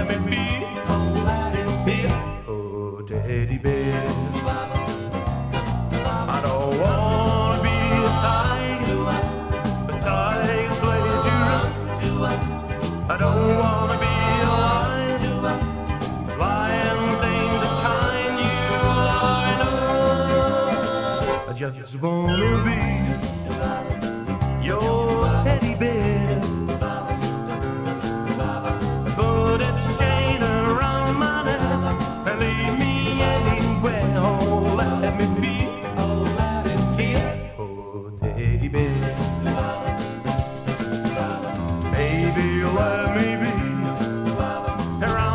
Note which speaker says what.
Speaker 1: let me be. Oh, teddy bear. I don't wanna be a tiger's place to run. I don't wanna be a lion things that kind you know. I just wanna be your teddy bear. Put its chain around my neck and lead me anywhere. Oh, let me be. Oh, teddy bear. Baby, let me be around